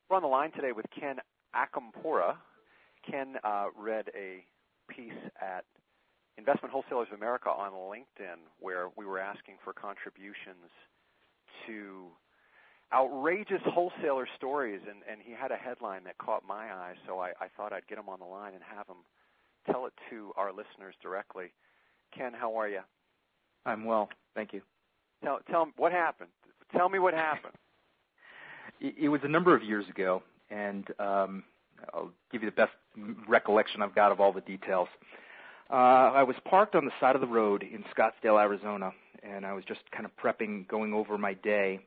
We're on the line today with Ken Acampora. Ken read a piece at Investment Wholesalers of America on LinkedIn where we were asking for contributions to outrageous wholesaler stories, and he had a headline that caught my eye, so I thought I'd get him on the line and have him tell it to our listeners directly. Ken, how are you? I'm well, thank you. Tell me what happened. Tell me what happened. It was a number of years ago, and I'll give you the best recollection I've got of all the details. I was parked on the side of the road in Scottsdale, Arizona, and I was just kind of prepping, going over my day,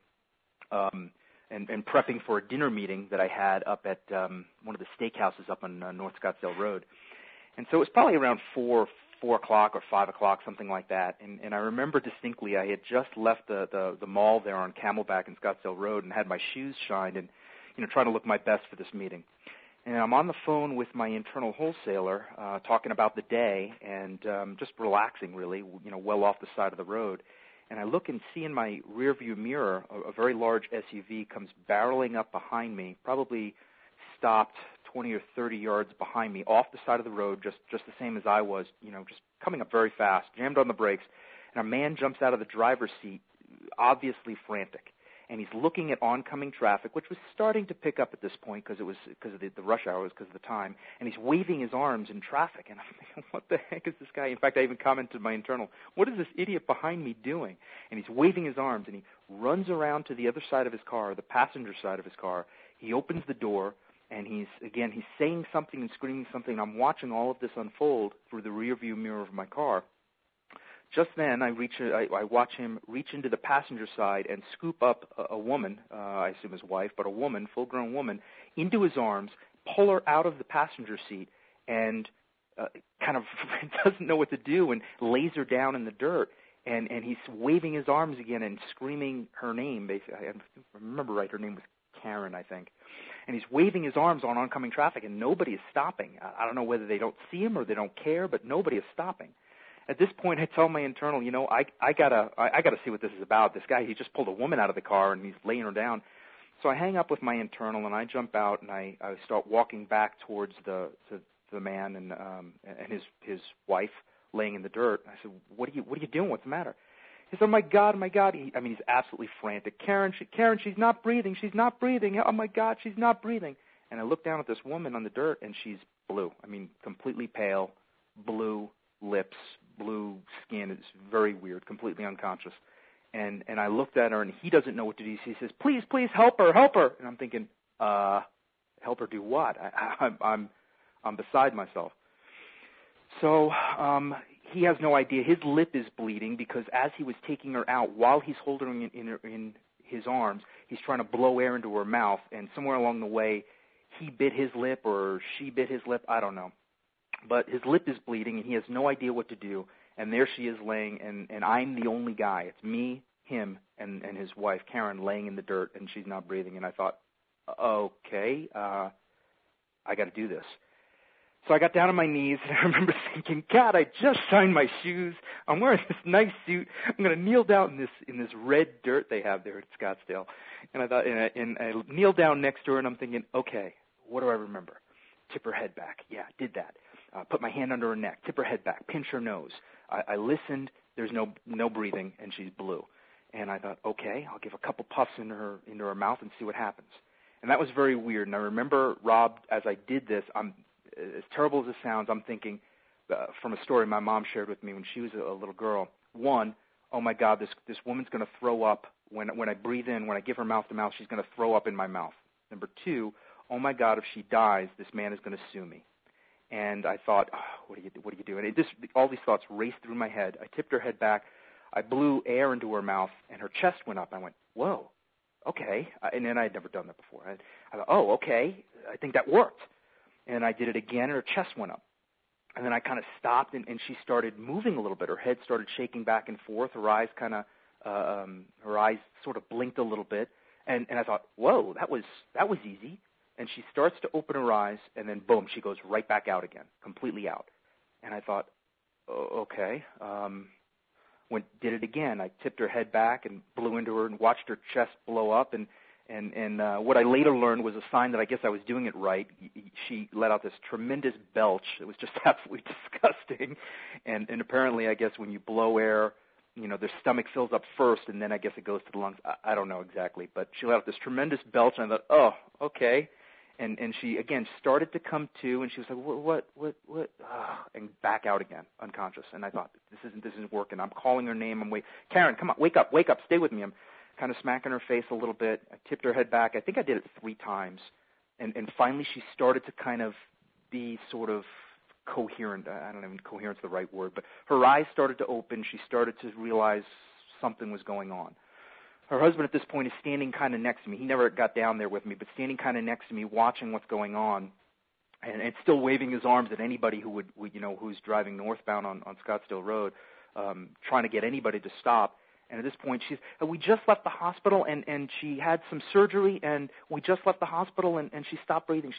and prepping for a dinner meeting that I had up at one of the steakhouses up on North Scottsdale Road. And so it was probably around 4 o'clock or 5 o'clock, something like that. And I remember distinctly I had just left the mall there on Camelback and Scottsdale Road and had my shoes shined and, trying to look my best for this meeting. And I'm on the phone with my internal wholesaler talking about the day and just relaxing, really, well off the side of the road. And I look and see in my rearview mirror a very large SUV comes barreling up behind me, probably stopped 20 or 30 yards behind me off the side of the road, just the same as I was, just coming up very fast, jammed on the brakes, and a man jumps out of the driver's seat, obviously frantic. And he's looking at oncoming traffic, which was starting to pick up at this point because of the rush hour, because of the time. And he's waving his arms in traffic. And I'm thinking, what the heck is this guy? In fact, I even commented to my internal, what is this idiot behind me doing? And he's waving his arms, and he runs around to the other side of his car, the passenger side of his car. He opens the door, and he's saying something and screaming something. And I'm watching all of this unfold through the rearview mirror of my car. Just then, I watch him reach into the passenger side and scoop up a woman, I assume his wife, but a woman, full-grown woman, into his arms, pull her out of the passenger seat, and kind of doesn't know what to do and lays her down in the dirt. And he's waving his arms again and screaming her name. Basically, I remember right, her name was Karen, I think. And he's waving his arms on oncoming traffic, and nobody is stopping. I don't know whether they don't see him or they don't care, but nobody is stopping. At this point, I tell my internal, I gotta see what this is about. This guy, he just pulled a woman out of the car and he's laying her down. So I hang up with my internal and I jump out and I start walking back towards the man and his wife laying in the dirt. I said, what are you doing? What's the matter? He said, oh my God. He's absolutely frantic. Karen, she's not breathing. She's not breathing. Oh my God, she's not breathing. And I look down at this woman on the dirt and she's blue. Completely pale, blue lips, blue skin. It's very weird, completely unconscious. And I looked at her, and he doesn't know what to do. He says, please, help her. And I'm thinking, help her do what? I'm beside myself. So he has no idea. His lip is bleeding because as he was taking her out, while he's holding her in his arms, he's trying to blow air into her mouth, and somewhere along the way, he bit his lip or she bit his lip. I don't know. But his lip is bleeding, and he has no idea what to do. And there she is laying, and I'm the only guy. It's me, him, and his wife, Karen, laying in the dirt, and she's not breathing. And I thought, okay, I got to do this. So I got down on my knees, and I remember thinking, God, I just shined my shoes. I'm wearing this nice suit. I'm going to kneel down in this red dirt they have there at Scottsdale. And I thought, and I kneel down next to her, and I'm thinking, okay, what do I remember? Tip her head back. Yeah, did that. Put my hand under her neck, tip her head back, pinch her nose. I listened. There's no breathing, and she's blue. And I thought, okay, I'll give a couple puffs into her mouth and see what happens. And that was very weird. And I remember, Rob, as I did this, as terrible as it sounds, I'm thinking from a story my mom shared with me when she was a little girl. One, oh my God, this woman's going to throw up when I breathe in. When I give her mouth to mouth, she's going to throw up in my mouth. Number two, oh my God, if she dies, this man is going to sue me. And I thought, what do you do? And all these thoughts raced through my head. I tipped her head back. I blew air into her mouth, and her chest went up. I went, whoa, okay. And then I had never done that before. I thought, oh, okay, I think that worked. And I did it again, and her chest went up. And then I kind of stopped, and she started moving a little bit. Her head started shaking back and forth. Her eyes her eyes sort of blinked a little bit. And I thought, whoa, that was easy. And she starts to open her eyes, and then, boom, she goes right back out again, completely out. And I thought, okay. Did it again. I tipped her head back and blew into her and watched her chest blow up. And And what I later learned was a sign that I guess I was doing it right. She let out this tremendous belch. It was just absolutely disgusting. And apparently, I guess when you blow air, their stomach fills up first, and then I guess it goes to the lungs. I don't know exactly. But she let out this tremendous belch, and I thought, oh, okay. And she, again, started to come to, and she was like, what? And back out again, unconscious. And I thought, this isn't working. I'm calling her name. Karen, come on, wake up, stay with me. I'm kind of smacking her face a little bit. I tipped her head back. I think I did it 3 times. And finally she started to kind of be sort of coherent. I don't know if coherent's the right word, but her eyes started to open. She started to realize something was going on. Her husband at this point is standing kind of next to me. He never got down there with me, but standing kind of next to me, watching what's going on, and still waving his arms at anybody who would who's driving northbound on Scottsdale Road, trying to get anybody to stop. And at this point, we just left the hospital, and she had some surgery, and we just left the hospital, and she stopped breathing.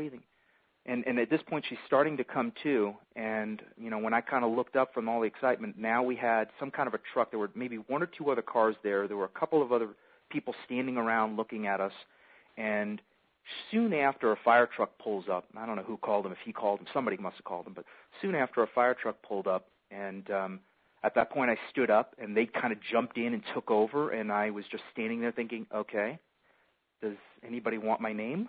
And at this point, she's starting to come to, and, when I kind of looked up from all the excitement, now we had some kind of a truck. There were maybe 1 or 2 other cars there. There were a couple of other people standing around looking at us, and soon after a fire truck pulls up. I don't know who called him, if he called him. Somebody must have called him. But soon after a fire truck pulled up, and at that point I stood up, and they kind of jumped in and took over, and I was just standing there thinking, okay, does anybody want my name?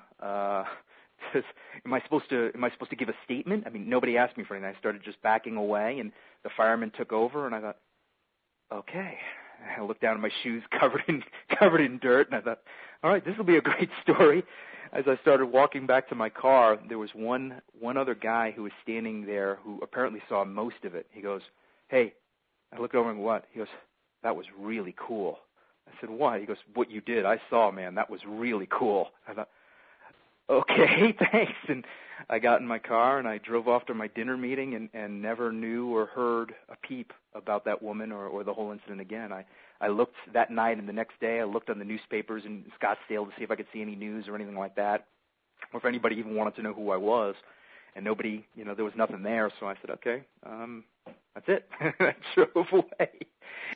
Am I supposed to give a statement? I mean, nobody asked me for anything. I started just backing away, and the fireman took over, and I thought, okay. I looked down at my shoes covered in dirt, and I thought, all right, this will be a great story. As I started walking back to my car, there was one other guy who was standing there who apparently saw most of it. He goes, hey. I looked over and what? He goes, that was really cool. I said, what? He goes, what you did, I saw, man. That was really cool. I thought, okay, thanks. And I got in my car, and I drove off to my dinner meeting and never knew or heard a peep about that woman or the whole incident again. I looked that night, and the next day I looked on the newspapers in Scottsdale to see if I could see any news or anything like that, or if anybody even wanted to know who I was. And nobody, there was nothing there, so I said, okay, that's it. I drove away.